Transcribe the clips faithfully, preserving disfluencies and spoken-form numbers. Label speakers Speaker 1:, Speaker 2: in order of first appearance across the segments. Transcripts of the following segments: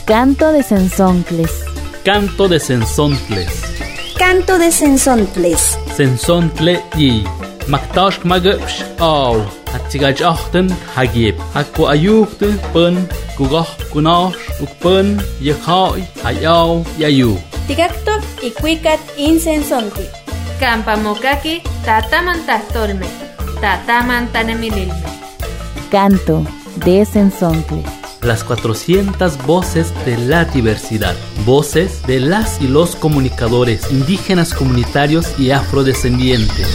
Speaker 1: Canto de Sensontles.
Speaker 2: Canto de Sensontles.
Speaker 3: Canto de Sensontles.
Speaker 2: Sensontle y Maktash Magupsh Aw. Hatigaj Achten Hagib. Hakwa Ayukte Pun Gugah Kunash Ukpun Yekhai Ayaw Yayu.
Speaker 3: Tigaktok y Kuikat Insensonti.
Speaker 4: Kampamokaki Tatamantastolme. Tatamantanemililme.
Speaker 1: Canto de Sensontles.
Speaker 2: Las cuatrocientas voces de la diversidad. Voces de las y los comunicadores indígenas, comunitarios y afrodescendientes.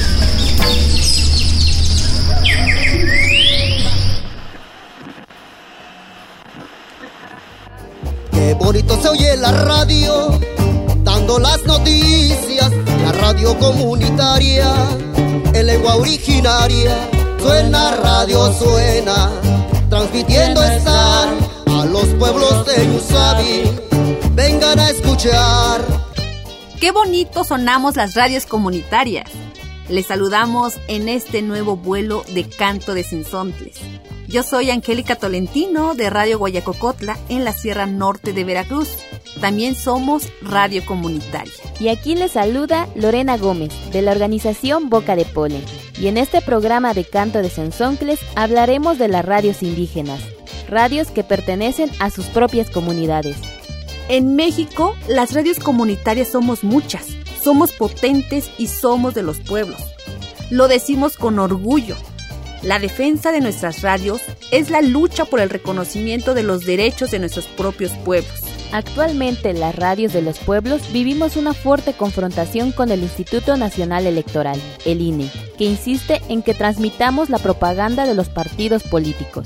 Speaker 5: Qué bonito se oye la radio, dando las noticias, la radio comunitaria, en lengua originaria. Suena radio, suena, transmitiendo estar a los pueblos de Yusabi. Vengan a escuchar.
Speaker 6: ¡Qué bonito sonamos las radios comunitarias! Les saludamos en este nuevo vuelo de Canto de Sensontles. Yo soy Angélica Tolentino de Radio Guayacocotla en la Sierra Norte de Veracruz. También somos radio comunitaria.
Speaker 1: Y aquí les saluda Lorena Gómez de la organización Boca de Polen. Y en este programa de Canto de Sensontles hablaremos de las radios indígenas, radios que pertenecen a sus propias comunidades.
Speaker 6: En México, las radios comunitarias somos muchas, somos potentes y somos de los pueblos. Lo decimos con orgullo. La defensa de nuestras radios es la lucha por el reconocimiento de los derechos de nuestros propios pueblos.
Speaker 1: Actualmente, las radios de los pueblos vivimos una fuerte confrontación con el Instituto Nacional Electoral, el I N E, que insiste en que transmitamos la propaganda de los partidos políticos.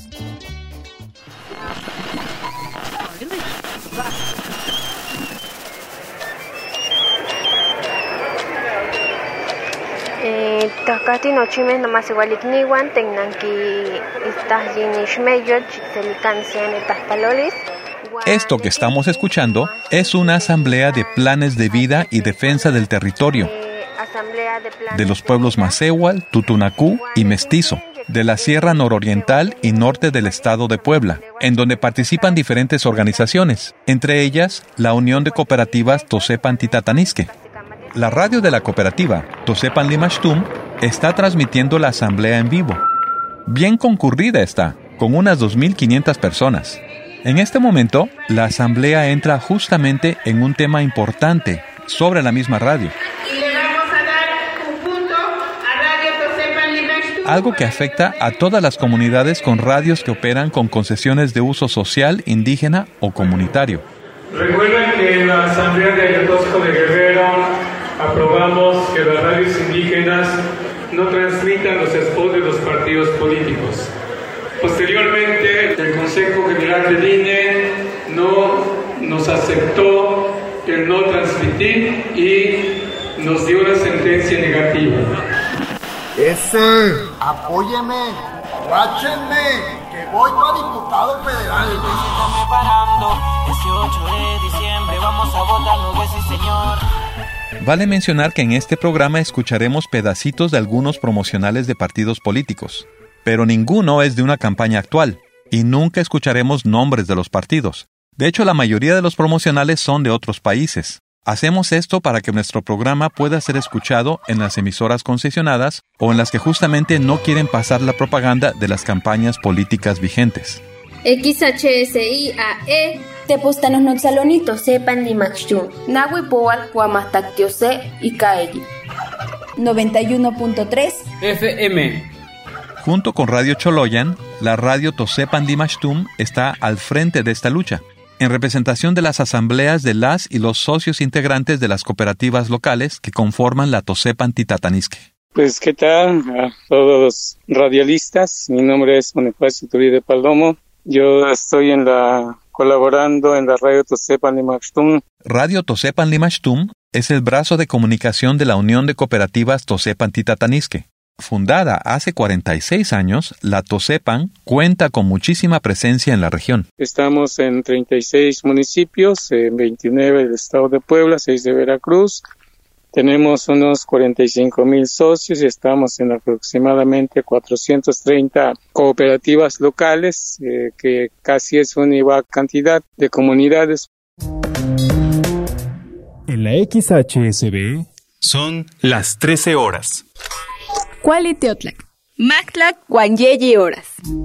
Speaker 7: Takati nochime nomás igualik niwan tenanki estas yinish mayor chitelicancian estas palolis.
Speaker 8: Esto que estamos escuchando es una asamblea de planes de vida y defensa del territorio de los pueblos Macehual, Tutunacú y Mestizo, de la Sierra Nororiental y Norte del Estado de Puebla, en donde participan diferentes organizaciones, entre ellas la Unión de Cooperativas Tosepan Titatanisque. La radio de la cooperativa Tosepan Limashtum está transmitiendo la asamblea en vivo. Bien concurrida está, con unas dos mil quinientas personas. En este momento, la asamblea entra justamente en un tema importante sobre la misma radio.
Speaker 9: Y le vamos a dar un punto a Radio Tosepan Limashtum.
Speaker 8: Algo que afecta a todas las comunidades con radios que operan con concesiones de uso social, indígena o comunitario.
Speaker 10: Recuerden que en la asamblea de Ayotosco de Guerrero aprobamos que las radios indígenas no transmitan los spots de los partidos políticos. Posteriormente, el Consejo General del I N E no nos aceptó el no transmitir y nos dio una sentencia negativa.
Speaker 11: Ese, apóyeme, guáchenme, que voy para diputado federal.
Speaker 12: Preparando, dieciocho de diciembre, vamos a votar, no ves, sí, señor.
Speaker 8: Vale mencionar que en este programa escucharemos pedacitos de algunos promocionales de partidos políticos, pero ninguno es de una campaña actual, y nunca escucharemos nombres de los partidos. De hecho, la mayoría de los promocionales son de otros países. Hacemos esto para que nuestro programa pueda ser escuchado en las emisoras concesionadas o en las que justamente no quieren pasar la propaganda de las campañas políticas vigentes.
Speaker 7: X H S I A E
Speaker 3: Tepostanos Notzalonitos sepan Limachtum.
Speaker 7: Nahui Poal Huamastactiose y Kaegi.
Speaker 3: noventa y uno punto tres
Speaker 2: F M.
Speaker 8: Junto con Radio Choloyan, la radio Tosepan Limashtum está al frente de esta lucha, en representación de las asambleas de las y los socios integrantes de las cooperativas locales que conforman la Tosepan Titatanisque.
Speaker 10: Pues, ¿qué tal a todos los radialistas? Mi nombre es Bonifacio Turide Palomo. Yo estoy en la colaborando en la radio Tosepan Limashtum.
Speaker 8: Radio Tosepan Limashtum es el brazo de comunicación de la Unión de Cooperativas Tosepan Titatanisque. Fundada hace cuarenta y seis años, la Tosepan cuenta con muchísima presencia en la región.
Speaker 10: Estamos en treinta y seis municipios, en veintinueve del estado de Puebla, seis de Veracruz.
Speaker 13: Tenemos unos cuarenta y cinco mil socios y estamos en aproximadamente cuatrocientas treinta cooperativas locales, eh, que casi es una igual cantidad de comunidades.
Speaker 14: En la X H S B son las trece horas.
Speaker 3: Cualiteotlac. Mactlac Guanyeyi horas.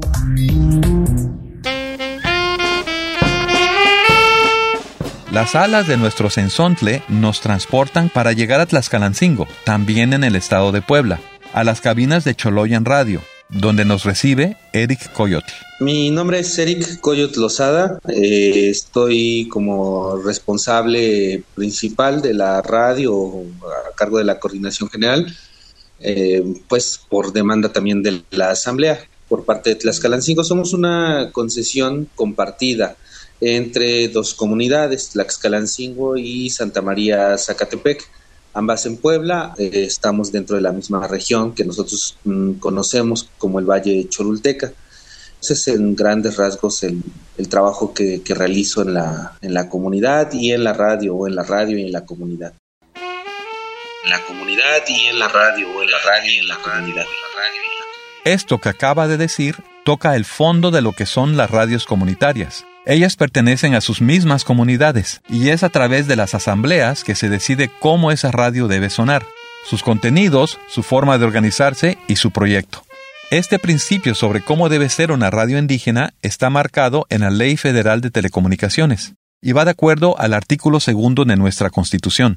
Speaker 8: Las alas de nuestro Sensontle nos transportan para llegar a Tlaxcalancingo, también en el estado de Puebla, a las cabinas de Choloyan Radio, donde nos recibe Eric Coyotl.
Speaker 15: Mi nombre es Eric Coyotl Lozada, eh, estoy como responsable principal de la radio a cargo de la coordinación general, eh, pues por demanda también de la asamblea por parte de Tlaxcalancingo. Somos una concesión compartida entre dos comunidades, Tlaxcalancingo y Santa María Zacatepec, ambas en Puebla. Eh, estamos dentro de la misma región que nosotros mm, conocemos como el Valle Cholulteca. Ese es en grandes rasgos el, el trabajo que, que realizo en la, en la comunidad y en la radio, o en la radio y en la comunidad. En la comunidad y en la radio, o en la radio y en la comunidad.
Speaker 8: Esto que acaba de decir toca el fondo de lo que son las radios comunitarias. Ellas pertenecen a sus mismas comunidades y es a través de las asambleas que se decide cómo esa radio debe sonar, sus contenidos, su forma de organizarse y su proyecto. Este principio sobre cómo debe ser una radio indígena está marcado en la Ley Federal de Telecomunicaciones y va de acuerdo al artículo segundo de nuestra Constitución.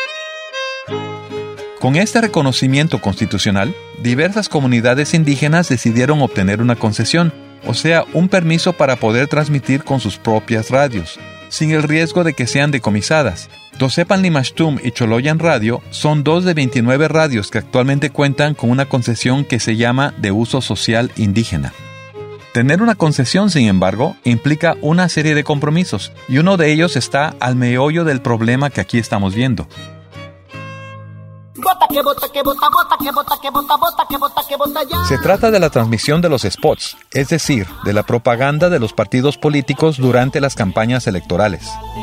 Speaker 8: Con este reconocimiento constitucional, diversas comunidades indígenas decidieron obtener una concesión, o sea, un permiso para poder transmitir con sus propias radios, sin el riesgo de que sean decomisadas. Tosepan Limashtum y Choloyan Radio son dos de veintinueve radios que actualmente cuentan con una concesión que se llama de uso social indígena. Tener una concesión, sin embargo, implica una serie de compromisos, y uno de ellos está al meollo del problema que aquí estamos viendo. Se trata de la transmisión de los spots, es decir, de la propaganda de los partidos políticos durante las campañas electorales.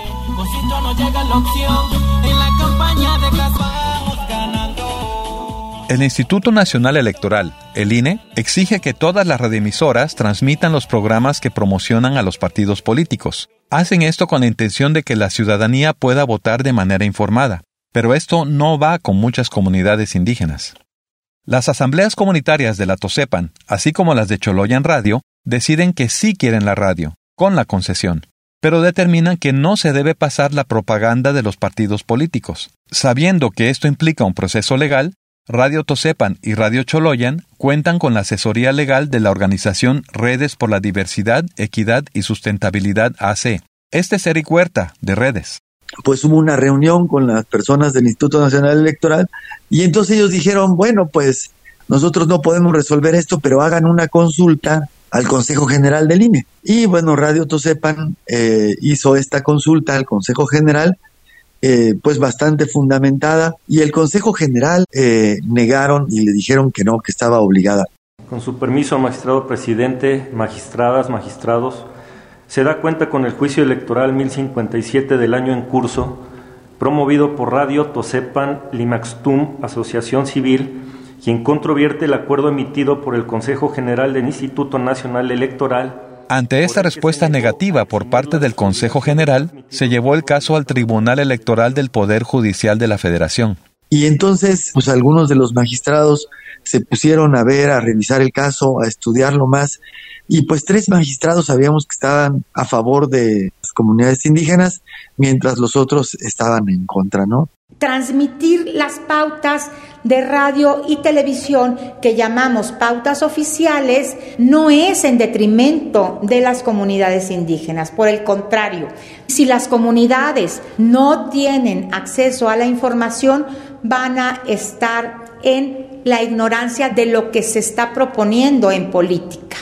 Speaker 8: El Instituto Nacional Electoral, el I N E, exige que todas las radioemisoras transmitan los programas que promocionan a los partidos políticos. Hacen esto con la intención de que la ciudadanía pueda votar de manera informada. Pero esto no va con muchas comunidades indígenas. Las asambleas comunitarias de la Tosepan, así como las de Choloyan Radio, deciden que sí quieren la radio, con la concesión, pero determinan que no se debe pasar la propaganda de los partidos políticos. Sabiendo que esto implica un proceso legal, Radio Tosepan y Radio Choloyan cuentan con la asesoría legal de la organización Redes por la Diversidad, Equidad y Sustentabilidad A C. Este es Eric Huerta, de Redes.
Speaker 16: Pues hubo una reunión con las personas del Instituto Nacional Electoral y entonces ellos dijeron, bueno, pues nosotros no podemos resolver esto, pero hagan una consulta al Consejo General del I N E. Y bueno, Radio Tosepan eh, hizo esta consulta al Consejo General, eh, pues bastante fundamentada, y el Consejo General eh, negaron y le dijeron que no, que estaba obligada.
Speaker 17: Con su permiso, magistrado presidente, magistradas, magistrados, se da cuenta con el juicio electoral mil cincuenta y siete del año en curso, promovido por Radio Tosepan Limaxtum, Asociación Civil, quien controvierte el acuerdo emitido por el Consejo General del Instituto Nacional Electoral.
Speaker 8: Ante esta respuesta negativa por parte del Consejo General, se llevó el caso al Tribunal Electoral del Poder Judicial de la Federación.
Speaker 16: Y entonces, pues algunos de los magistrados se pusieron a ver, a revisar el caso, a estudiarlo más, y pues tres magistrados sabíamos que estaban a favor de las comunidades indígenas, mientras los otros estaban en contra, ¿no?
Speaker 18: Transmitir las pautas de radio y televisión que llamamos pautas oficiales no es en detrimento de las comunidades indígenas, por el contrario, si las comunidades no tienen acceso a la información, van a estar en la ignorancia de lo que se está proponiendo en política.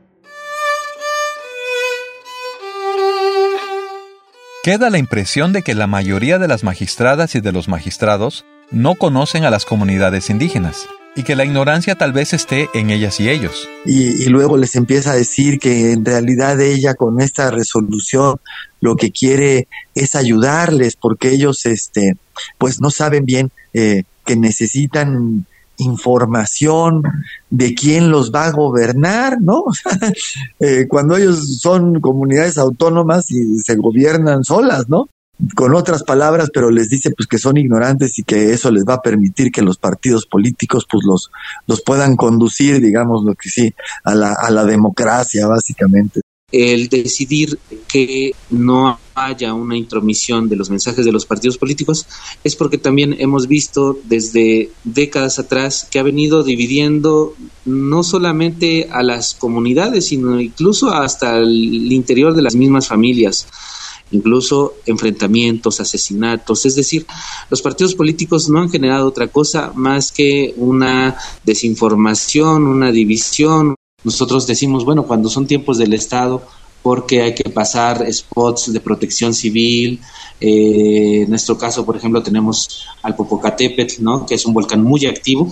Speaker 8: Queda la impresión de que la mayoría de las magistradas y de los magistrados no conocen a las comunidades indígenas y que la ignorancia tal vez esté en ellas y ellos.
Speaker 16: Y, y luego les empieza a decir que en realidad ella con esta resolución lo que quiere es ayudarles porque ellos este, pues no saben bien eh, que necesitan información de quién los va a gobernar, ¿no? eh, cuando ellos son comunidades autónomas y se gobiernan solas, ¿no? Con otras palabras, pero les dice pues que son ignorantes y que eso les va a permitir que los partidos políticos pues los, los puedan conducir, digamos lo que sí, a la, a la democracia básicamente.
Speaker 15: El decidir que no haya una intromisión de los mensajes de los partidos políticos es porque también hemos visto desde décadas atrás que ha venido dividiendo no solamente a las comunidades, sino incluso hasta el interior de las mismas familias, incluso enfrentamientos, asesinatos. Es decir, los partidos políticos no han generado otra cosa más que una desinformación, una división. Nosotros decimos, bueno, cuando son tiempos del Estado, porque hay que pasar spots de protección civil. Eh, en nuestro caso, por ejemplo, tenemos al Popocatépetl, ¿no?, que es un volcán muy activo.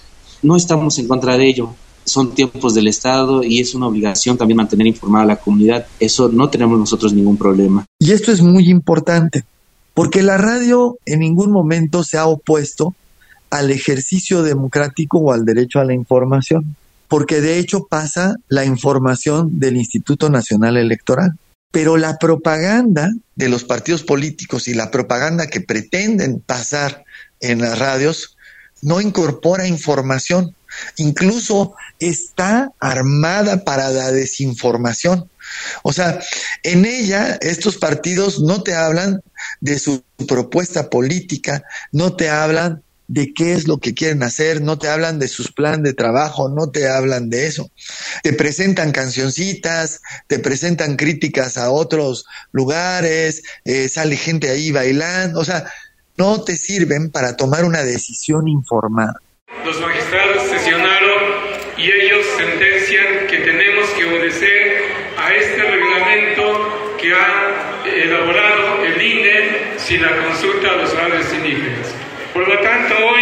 Speaker 15: No estamos en contra de ello. Son tiempos del Estado y es una obligación también mantener informada a la comunidad. Eso no tenemos nosotros ningún problema.
Speaker 16: Y esto es muy importante, porque la radio en ningún momento se ha opuesto al ejercicio democrático o al derecho a la información, porque de hecho pasa la información del Instituto Nacional Electoral. Pero la propaganda de los partidos políticos y la propaganda que pretenden pasar en las radios no incorpora información, incluso está armada para la desinformación. O sea, en ella estos partidos no te hablan de su propuesta política, no te hablan de qué es lo que quieren hacer, no te hablan de sus planes de trabajo, no te hablan de eso. Te presentan cancioncitas, te presentan críticas a otros lugares, eh, sale gente ahí bailando, o sea, no te sirven para tomar una decisión informada.
Speaker 10: Los magistrados sesionaron y ellos sentencian que tenemos que obedecer a este reglamento que ha elaborado el I N E sin la consulta a los radios indígenas. Por lo tanto, hoy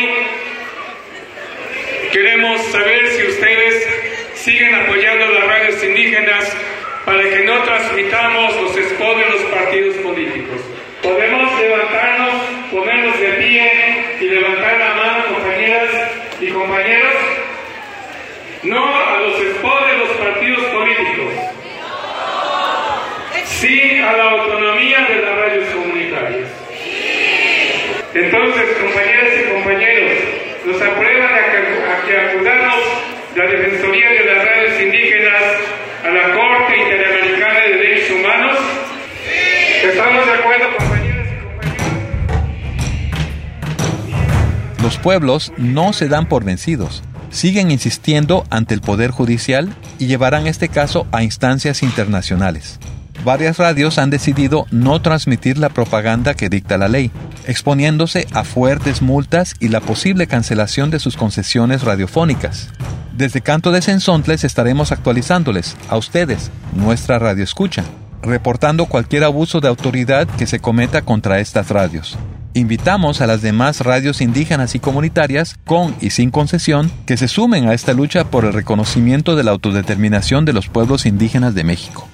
Speaker 10: queremos saber si ustedes siguen apoyando las radios indígenas para que no transmitamos los spots de los partidos políticos. Podemos levantarnos, ponernos de pie y levantar la mano, compañeras y compañeros. No a los spots de los partidos políticos. Sí a la autonomía de las radios comunitarias. Entonces, compañeras y compañeros, ¿nos aprueban a que, a que acudamos la Defensoría de las Radios Indígenas a la Corte Interamericana de Derechos Humanos? ¿Estamos de acuerdo, compañeras y compañeros?
Speaker 8: Los pueblos no se dan por vencidos. Siguen insistiendo ante el Poder Judicial y llevarán este caso a instancias internacionales. Varias radios han decidido no transmitir la propaganda que dicta la ley, exponiéndose a fuertes multas y la posible cancelación de sus concesiones radiofónicas. Desde Canto de Cenzontles estaremos actualizándoles, a ustedes, nuestra radio escucha, reportando cualquier abuso de autoridad que se cometa contra estas radios. Invitamos a las demás radios indígenas y comunitarias, con y sin concesión, que se sumen a esta lucha por el reconocimiento de la autodeterminación de los pueblos indígenas de México.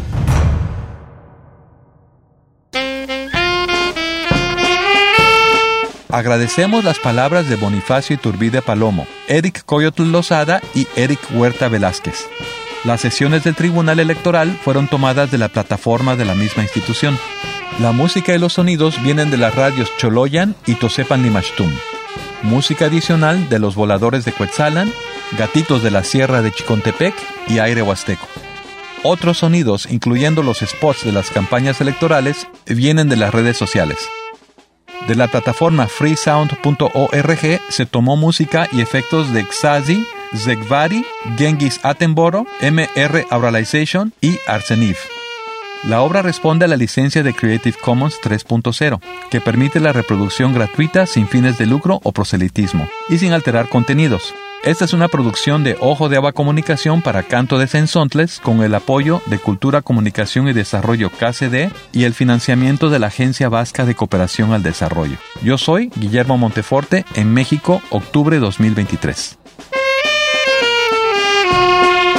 Speaker 8: Agradecemos las palabras de Bonifacio Iturbide Palomo, Eric Coyotl Lozada y Eric Huerta Velázquez. Las sesiones del Tribunal Electoral fueron tomadas de la plataforma de la misma institución. La música y los sonidos vienen de las radios Choloyan y Tosepan Limachtum. Música adicional de los Voladores de Cuetzalan, Gatitos de la Sierra de Chicontepec y Aire Huasteco. Otros sonidos, incluyendo los spots de las campañas electorales, vienen de las redes sociales. De la plataforma freesound punto org se tomó música y efectos de Xazi, Zegvari, Genghis Attenborough, M R Auralization y Arseniv. La obra responde a la licencia de Creative Commons tres punto cero, que permite la reproducción gratuita sin fines de lucro o proselitismo, y sin alterar contenidos. Esta es una producción de Ojo de Agua Comunicación para Canto de Cenzontles, con el apoyo de Cultura, Comunicación y Desarrollo K C D y el financiamiento de la Agencia Vasca de Cooperación al Desarrollo. Yo soy Guillermo Monteforte, en México, octubre dos mil veintitrés.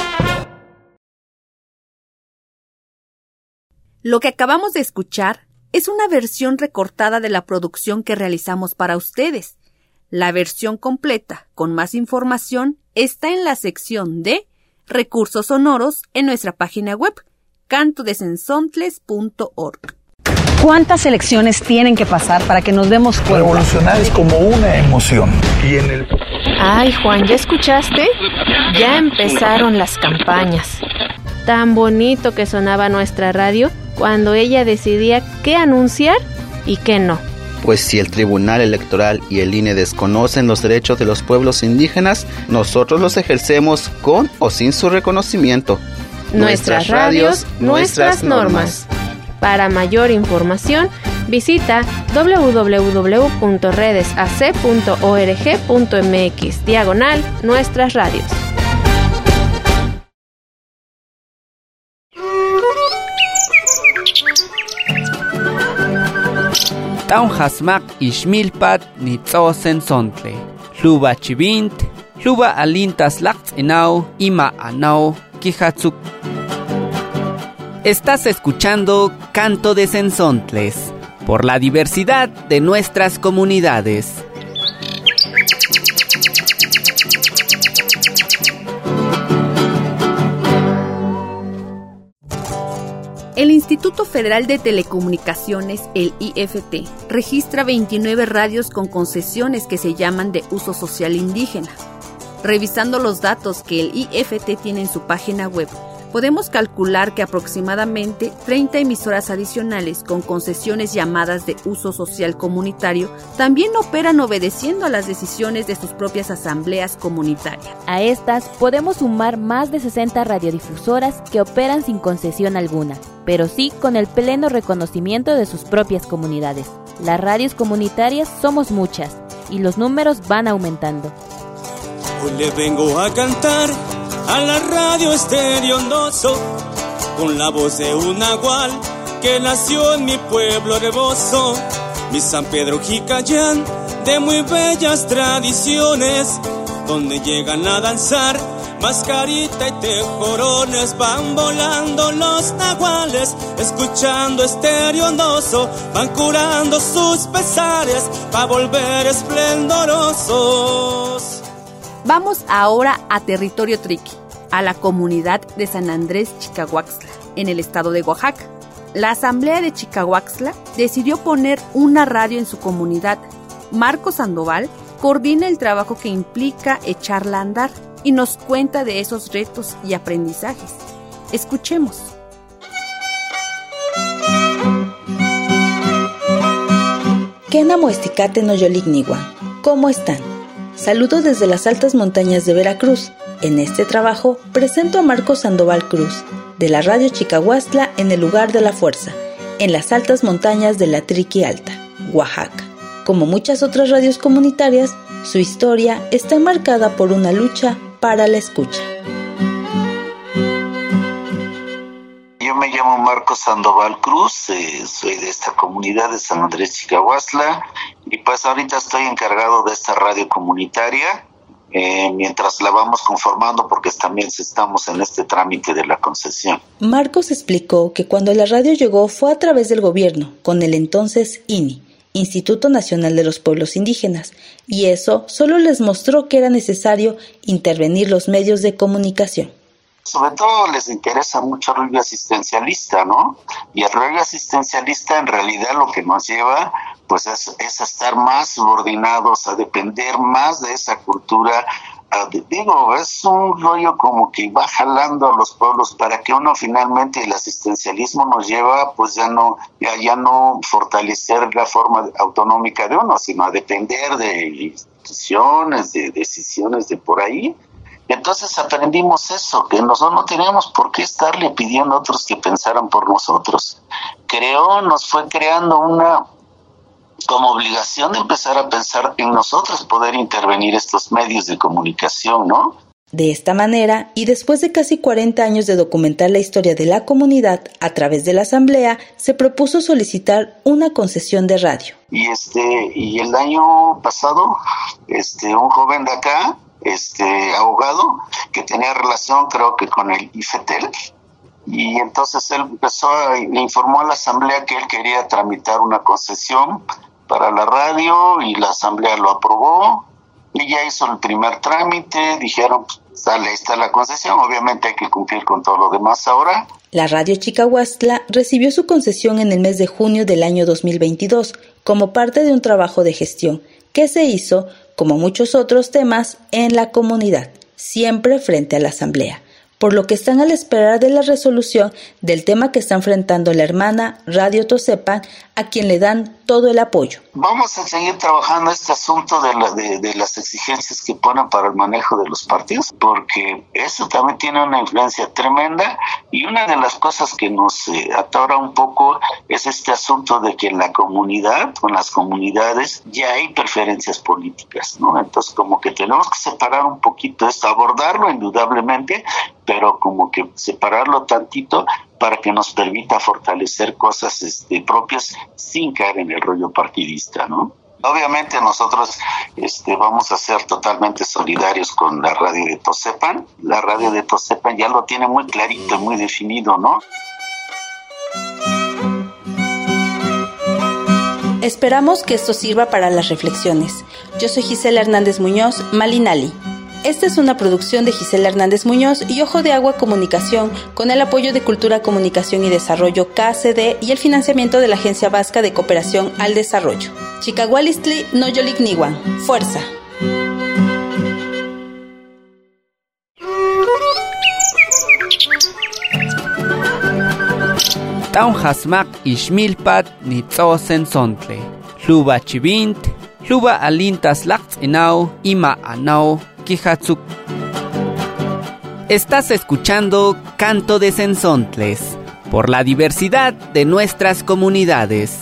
Speaker 6: Lo que acabamos de escuchar es una versión recortada de la producción que realizamos para ustedes. La versión completa, con más información, está en la sección de Recursos Sonoros en nuestra página web, canto de sensontles punto org.
Speaker 19: ¿Cuántas elecciones tienen que pasar para que nos demos cuenta?
Speaker 11: Revolucionar es como una emoción. Y en el...
Speaker 4: Ay, Juan, ¿ya escuchaste? Ya empezaron las campañas. Tan bonito que sonaba nuestra radio cuando ella decidía qué anunciar y qué no.
Speaker 20: Pues si el Tribunal Electoral y el I N E desconocen los derechos de los pueblos indígenas, nosotros los ejercemos con o sin su reconocimiento.
Speaker 4: Nuestras radios, nuestras normas. Para mayor información, visita doble u doble u doble u punto redesac punto org punto m x diagonal nuestras radios.
Speaker 21: Taun hasmak ishmilpat nitzo sensontle. Luba chivint, luba alintas laqts enau, ima anau, kihatsuk. Estás escuchando Canto de Sensontles, por la diversidad de nuestras comunidades.
Speaker 6: El Instituto Federal de Telecomunicaciones, el I F T, registra veintinueve radios con concesiones que se llaman de uso social indígena. Revisando los datos que el I F T tiene en su página web, podemos calcular que aproximadamente treinta emisoras adicionales con concesiones llamadas de uso social comunitario también operan obedeciendo a las decisiones de sus propias asambleas comunitarias.
Speaker 1: A estas podemos sumar más de sesenta radiodifusoras que operan sin concesión alguna, pero sí con el pleno reconocimiento de sus propias comunidades. Las radios comunitarias somos muchas y los números van aumentando.
Speaker 22: Hoy le vengo a cantar a la radio Estéreo Ondoso, con la voz de un nahual que nació en mi pueblo Rebozo, mi San Pedro Jicayán, de muy bellas tradiciones, donde llegan a danzar mascarita y tejorones, van volando los nahuales, escuchando Estéreo Ondoso, van curando sus pesares, pa' volver esplendorosos.
Speaker 6: Vamos ahora a territorio triqui, a la comunidad de San Andrés Chicahuaxtla, en el estado de Oaxaca. La asamblea de Chicahuaxtla decidió poner una radio en su comunidad. Marco Sandoval coordina el trabajo que implica echarla a andar y nos cuenta de esos retos y aprendizajes. Escuchemos.
Speaker 23: Kenamuesticate no yoligniwa. ¿Cómo están? Saludos desde las altas montañas de Veracruz. En este trabajo presento a Marco Sandoval Cruz, de la radio Chicahuaxtla en el lugar de la fuerza, en las altas montañas de la Triqui Alta, Oaxaca. Como muchas otras radios comunitarias, su historia está marcada por una lucha para la escucha.
Speaker 24: Yo me llamo Marco Sandoval Cruz, eh, soy de esta comunidad de San Andrés Chicahuaxtla y pues ahorita estoy encargado de esta radio comunitaria eh, mientras la vamos conformando porque también estamos en este trámite de la concesión.
Speaker 23: Marcos explicó que cuando la radio llegó fue a través del gobierno, con el entonces I N I, Instituto Nacional de los Pueblos Indígenas, y eso solo les mostró que era necesario intervenir los medios de comunicación.
Speaker 24: Sobre todo les interesa mucho el rollo asistencialista, ¿no? Y el rollo asistencialista en realidad lo que nos lleva pues es, es a estar más subordinados, a depender más de esa cultura. A, digo, es un rollo como que va jalando a los pueblos para que uno finalmente el asistencialismo nos lleva pues ya no, ya, ya no fortalecer la forma autonómica de uno, sino a depender de instituciones, de decisiones de por ahí. Entonces aprendimos eso, que nosotros no teníamos por qué estarle pidiendo a otros que pensaran por nosotros. Creó, nos fue creando una como obligación de empezar a pensar en nosotros, poder intervenir estos medios de comunicación, ¿no?
Speaker 23: De esta manera, y después de casi cuarenta años de documentar la historia de la comunidad a través de la asamblea, se propuso solicitar una concesión de radio.
Speaker 24: Y este, y el año pasado, este, un joven de acá, este abogado que tenía relación creo que con el I F T E L, y entonces él empezó a, le informó a la asamblea que él quería tramitar una concesión para la radio y la asamblea lo aprobó y ya hizo el primer trámite. Dijeron, pues, dale, ahí está la concesión, obviamente hay que cumplir con todo lo demás ahora.
Speaker 23: La radio Chicahuastla recibió su concesión en el mes de junio del año dos mil veintidós como parte de un trabajo de gestión que se hizo, como muchos otros temas, en la comunidad, siempre frente a la asamblea, por lo que están a la espera de la resolución del tema que está enfrentando la hermana Radio Tosepan, a quien le dan todo el apoyo.
Speaker 24: Vamos a seguir trabajando este asunto de, la, de, de las exigencias que ponen para el manejo de los partidos, porque eso también tiene una influencia tremenda, y una de las cosas que nos eh, atora un poco es este asunto de que en la comunidad, con las comunidades, ya hay preferencias políticas, ¿no? Entonces como que tenemos que separar un poquito esto, abordarlo indudablemente, pero como que separarlo tantito para que nos permita fortalecer cosas este, propias sin caer en el rollo partidista, ¿no? Obviamente nosotros este, vamos a ser totalmente solidarios con la radio de Tosepan. La radio de Tosepan ya lo tiene muy clarito, muy definido, ¿no?
Speaker 23: Esperamos que esto sirva para las reflexiones. Yo soy Gisela Hernández Muñoz, Malinali. Esta es una producción de Gisela Hernández Muñoz y Ojo de Agua Comunicación, con el apoyo de Cultura, Comunicación y Desarrollo K C D y el financiamiento de la Agencia Vasca de Cooperación al Desarrollo. Chicahualistli Noyolik Niwan. Fuerza.
Speaker 21: Taun hasmak ishmilpat nitzosen sontle. Luba chivint, luba alintas laqts inau, ima anau, kihatsuk. Estás escuchando Canto de Sensontles, por la diversidad de nuestras comunidades.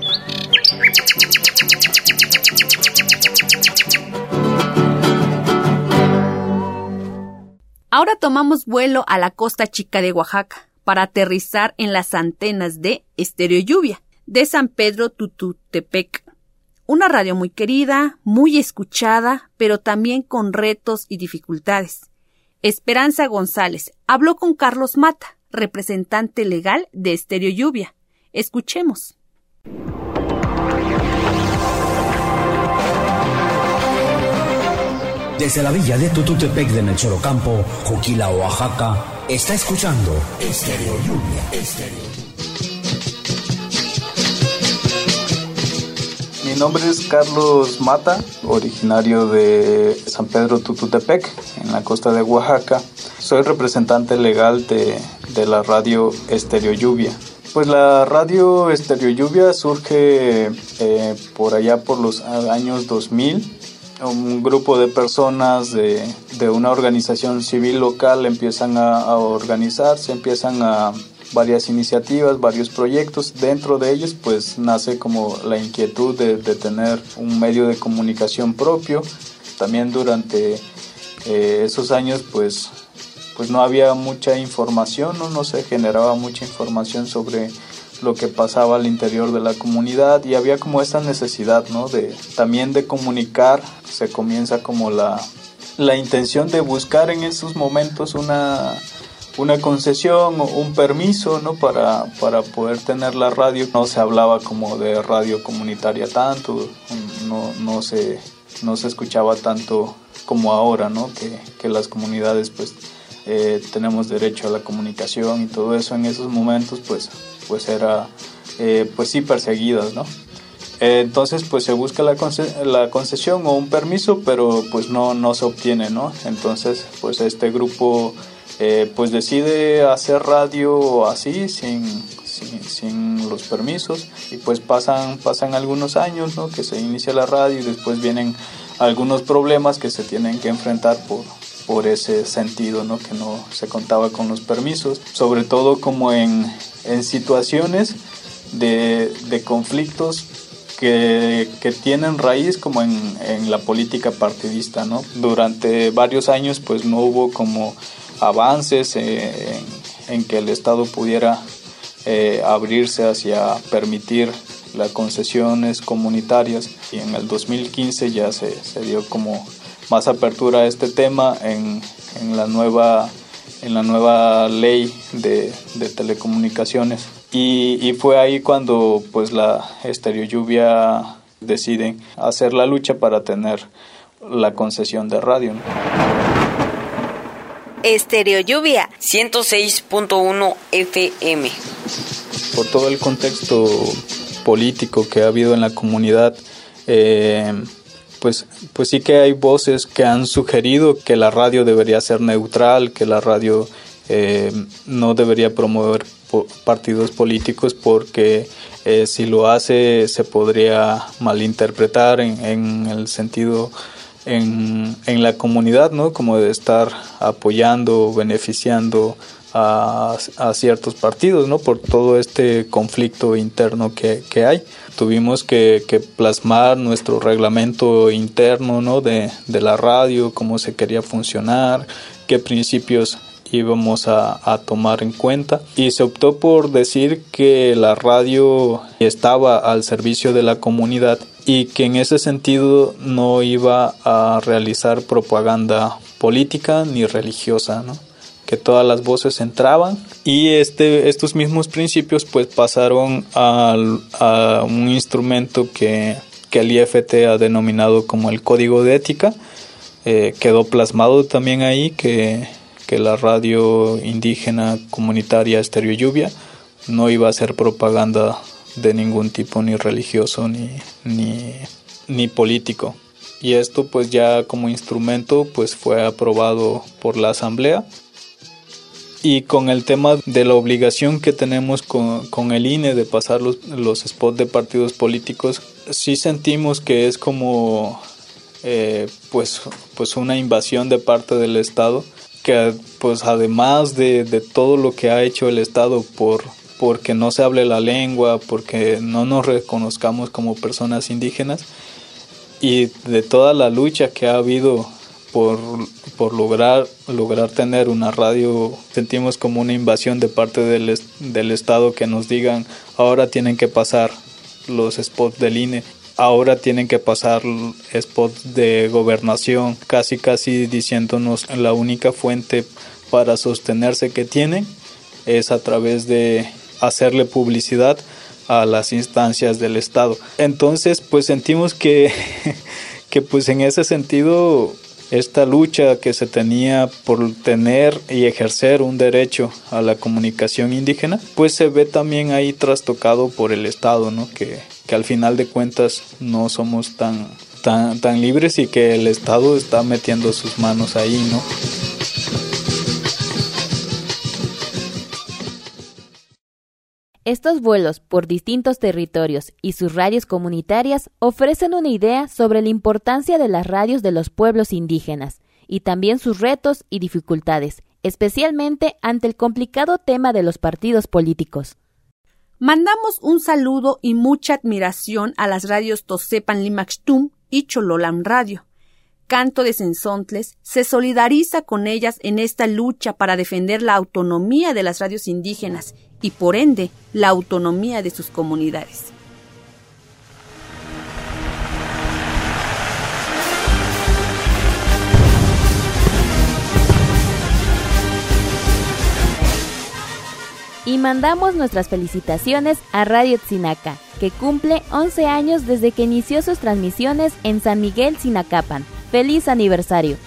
Speaker 6: Ahora tomamos vuelo a la costa chica de Oaxaca para aterrizar en las antenas de Estéreo Lluvia, de San Pedro Tututepec. Una radio muy querida, muy escuchada, pero también con retos y dificultades. Esperanza González habló con Carlos Mata, representante legal de Estéreo Lluvia. Escuchemos.
Speaker 5: Desde la villa de Tututepec de Melchorocampo, Juquila, Oaxaca, está escuchando Estéreo Lluvia. Estéreo.
Speaker 7: Mi nombre es Carlos Mata, originario de San Pedro Tututepec, en la costa de Oaxaca. Soy representante legal de, de la radio Estéreo Lluvia. Pues la radio Estéreo Lluvia surge eh, por allá por los años dos mil. Un grupo de personas de, de una organización civil local empiezan a, a organizarse, empiezan a varias iniciativas, varios proyectos. Dentro de ellos pues nace como la inquietud de, de tener un medio de comunicación propio. También durante eh, esos años pues, pues no había mucha información, ¿no? no se generaba mucha información sobre lo que pasaba al interior de la comunidad, y había como esta necesidad, ¿no? de también de comunicar. Se comienza como la, la intención de buscar en esos momentos una, una concesión o un permiso, ¿no? para, para poder tener la radio. No se hablaba como de radio comunitaria tanto, no, no, se, no se escuchaba tanto como ahora, ¿no? que, que las comunidades pues eh, tenemos derecho a la comunicación y todo eso. En esos momentos pues pues era eh, pues sí perseguidas, ¿no? Eh, entonces pues se busca la, conce- la concesión o un permiso, pero pues no, no se obtiene, ¿no? Entonces pues este grupo eh, pues decide hacer radio así, sin, sin, sin los permisos, y pues pasan, pasan algunos años, ¿no? Que se inicia la radio y después vienen algunos problemas que se tienen que enfrentar por por ese sentido, ¿no? Que no se contaba con los permisos, sobre todo como en, en situaciones de, de conflictos que, que tienen raíz como en, en la política partidista, ¿no? Durante varios años pues no hubo como avances en, en que el Estado pudiera eh, abrirse hacia permitir las concesiones comunitarias, y en el dos mil quince ya se, se dio como más apertura a este tema en, en la nueva en la nueva ley de, de telecomunicaciones. Y, y fue ahí cuando pues la Estéreo Lluvia deciden hacer la lucha para tener la concesión de radio, ¿no?
Speaker 3: Estéreo Lluvia ciento seis punto uno F M.
Speaker 7: Por todo el contexto político que ha habido en la comunidad, eh, pues, pues sí que hay voces que han sugerido que la radio debería ser neutral, que la radio eh, no debería promover po- partidos políticos porque eh, si lo hace se podría malinterpretar en, en el sentido en, en la comunidad, ¿no? Como de estar apoyando, beneficiando a, a ciertos partidos, ¿no? Por todo este conflicto interno que, que hay. Tuvimos que, que plasmar nuestro reglamento interno, ¿no? de, de la radio, cómo se quería funcionar, qué principios íbamos a, a tomar en cuenta, y se optó por decir que la radio estaba al servicio de la comunidad y que en ese sentido no iba a realizar propaganda política ni religiosa, ¿no? Que todas las voces entraban, y este, estos mismos principios pues pasaron a, a un instrumento que, que el I F T ha denominado como el Código de Ética. Eh, quedó plasmado también ahí que, que la radio indígena comunitaria Estéreo Lluvia no iba a hacer propaganda de ningún tipo, ni religioso ni, ni, ni político. Y esto pues ya como instrumento pues fue aprobado por la asamblea. Y con el tema de la obligación que tenemos con, con el I N E de pasar los, los spots de partidos políticos, sí sentimos que es como eh, pues, pues una invasión de parte del Estado, que pues además de, de todo lo que ha hecho el Estado por porque no se hable la lengua, porque no nos reconozcamos como personas indígenas, y de toda la lucha que ha habido por, por lograr, lograr tener una radio, sentimos como una invasión de parte del, del Estado, que nos digan ahora tienen que pasar los spots del I N E, ahora tienen que pasar spots de gobernación, casi casi diciéndonos la única fuente para sostenerse que tienen es a través de hacerle publicidad a las instancias del Estado. Entonces pues sentimos que, que pues en ese sentido esta lucha que se tenía por tener y ejercer un derecho a la comunicación indígena, pues se ve también ahí trastocado por el Estado, ¿no? Que, que al final de cuentas no somos tan, tan, tan libres, y que el Estado está metiendo sus manos ahí, ¿no?
Speaker 1: Estos vuelos por distintos territorios y sus radios comunitarias ofrecen una idea sobre la importancia de las radios de los pueblos indígenas y también sus retos y dificultades, especialmente ante el complicado tema de los partidos políticos.
Speaker 6: Mandamos un saludo y mucha admiración a las radios Tosepan Limaxtum y Chololam Radio. Canto de Cenzontles se solidariza con ellas en esta lucha para defender la autonomía de las radios indígenas y, por ende, la autonomía de sus comunidades.
Speaker 1: Y mandamos nuestras felicitaciones a Radio Tzinaca, que cumple once años desde que inició sus transmisiones en San Miguel, Tzinacapan. ¡Feliz aniversario!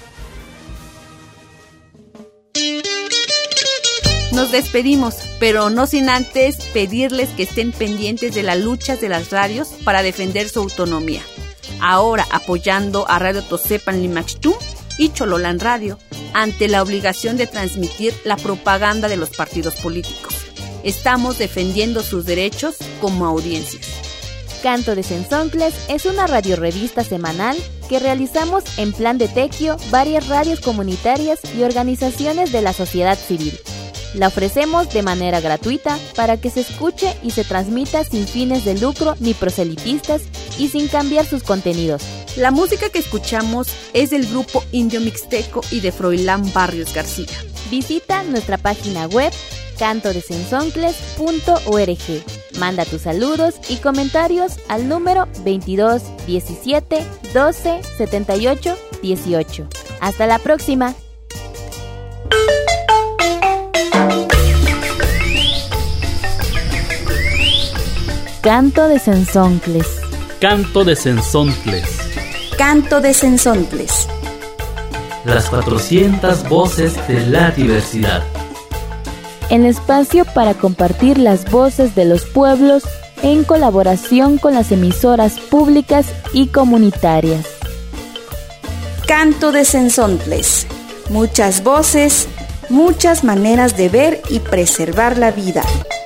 Speaker 6: Nos despedimos, pero no sin antes pedirles que estén pendientes de las luchas de las radios para defender su autonomía. Ahora apoyando a Radio Tosepan Limaxtum y Chololán Radio, ante la obligación de transmitir la propaganda de los partidos políticos. Estamos defendiendo sus derechos como audiencias.
Speaker 1: Canto de Cenzontles es una radiorevista semanal que realizamos en plan de tequio varias radios comunitarias y organizaciones de la sociedad civil. La ofrecemos de manera gratuita para que se escuche y se transmita sin fines de lucro ni proselitistas y sin cambiar sus contenidos.
Speaker 6: La música que escuchamos es del grupo Indio Mixteco y de Froilán Barrios García.
Speaker 1: Visita nuestra página web canto de cenzontles punto org. Manda tus saludos y comentarios al número veintidós diecisiete doce setenta y ocho dieciocho. Hasta la próxima. Canto de Sensontles.
Speaker 2: Canto de Sensontles.
Speaker 23: Canto de Sensontles.
Speaker 2: Las cuatrocientas voces de la diversidad.
Speaker 1: El espacio para compartir las voces de los pueblos en colaboración con las emisoras públicas y comunitarias.
Speaker 23: Canto de Sensontles. Muchas voces, muchas maneras de ver y preservar la vida.